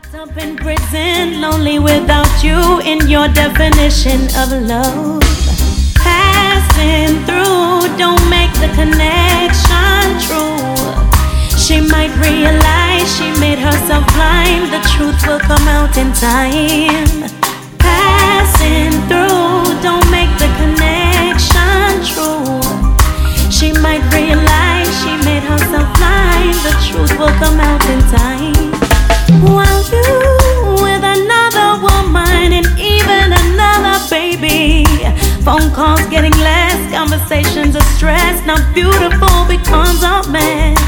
Up in prison, lonely without you in your definition of love. Passing through, don't make the connection true. She might realize she made herself blind. The truth will come out in time. Passing through, don't make the connection true. She might realize she made herself blind. The truth will come out in time. While you with another woman and even another baby, phone calls getting less, conversations are stressed. Not beautiful becomes a mess.